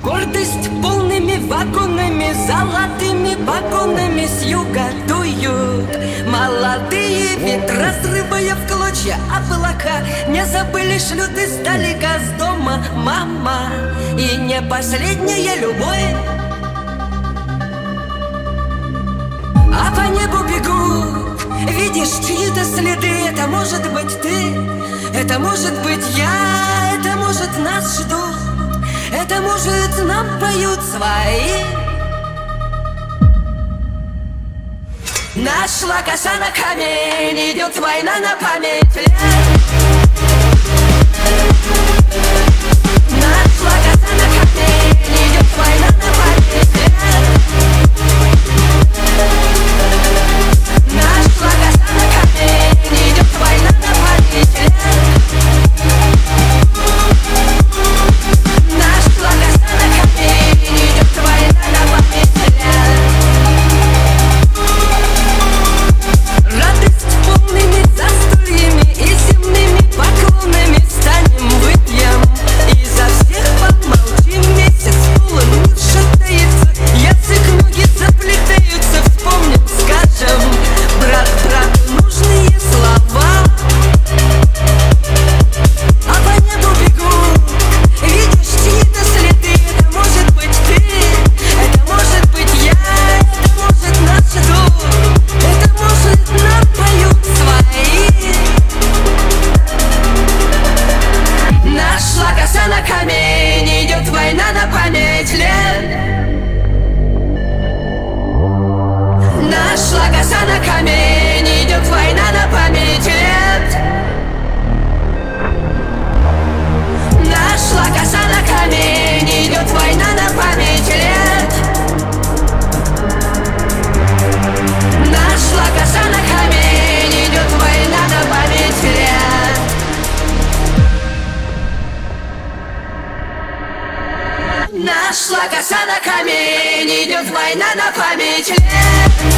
Гордость полными вагонами, золотыми погонами с юга дуют молодые ветра, разрывая в клочья облака. Не забыли, шлют издалека с дома мама. И не последняя любовь. А по небу бегут, видишь чьи-то следы. Это может быть ты, это может быть я, это может нас ждут, это может нам поют свои. Нашла коса на камень, идет война на память. Нашла коса на камень, идет война на память. Нашла коса на камень, идет война на память. Нашла коса на камень, идет война на память. Радость полными застольями и земными поклонами станем выпьем. И за всех помолчим, месяц полон не шатается, язык, ноги заплетаются, вспомним, скажем брат брату нужные слова. А по небу бегут, видишь чьи-то следы. Это может быть ты, это может быть я, это может нас ждут, это может нам поют свои. Нашла коса на камень, идет война на память лет. Нашла коса на камень, идет война на память лет. Нашла коса на камень, идет война на память лет. Нашла коса на камень, идет война на память лет. Нашла коса на камень, идет война на память лет.